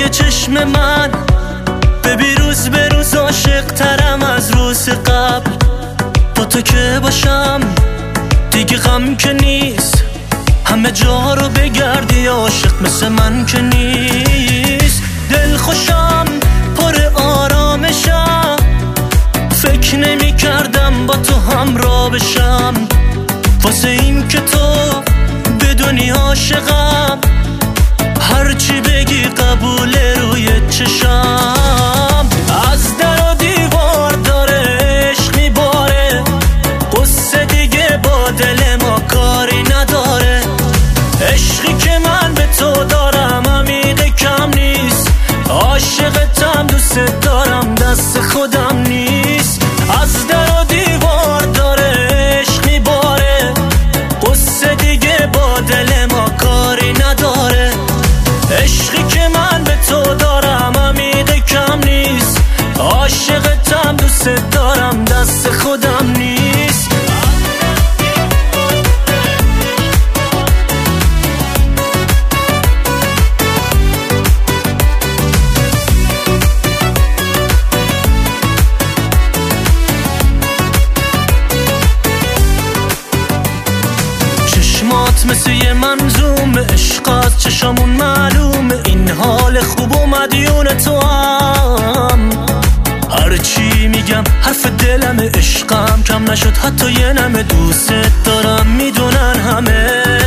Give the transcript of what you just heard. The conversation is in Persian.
توی چشم من ببین روز به روز عاشق ترم از روز قبل. با تو که باشم دیگه غم که نیست، همه جا رو بگردی عاشق مثل من که نیست. دل خوشم پر آرامشم، فکر نمی کردم با تو همراه بشم. واسه این که تو بدونی عاشقم، هرچی بگی قبول روی چشم. از در و دیوار داره عشق میباره، قصه دیگه با دل ما کاری نداره. عشقی که من به تو دارم عمیق کم نیست، عاشقتم دوست دارم دست خودم نیست. از در و دیوار داره عشق میباره، قصه دیگه با دل ما کاری نداره. عشقی که من به تو دارم عمیق کم نیست، عاشقتم دوست دارم دست خودم نیست. چشمات مثل یه منظوم عشقات، چشامون معلومه این حال خوب و مدیون تو هم. هرچی میگم حرف دلم، عشقم کم نشد حتی یه نمه. دوست دارم میدونن همه،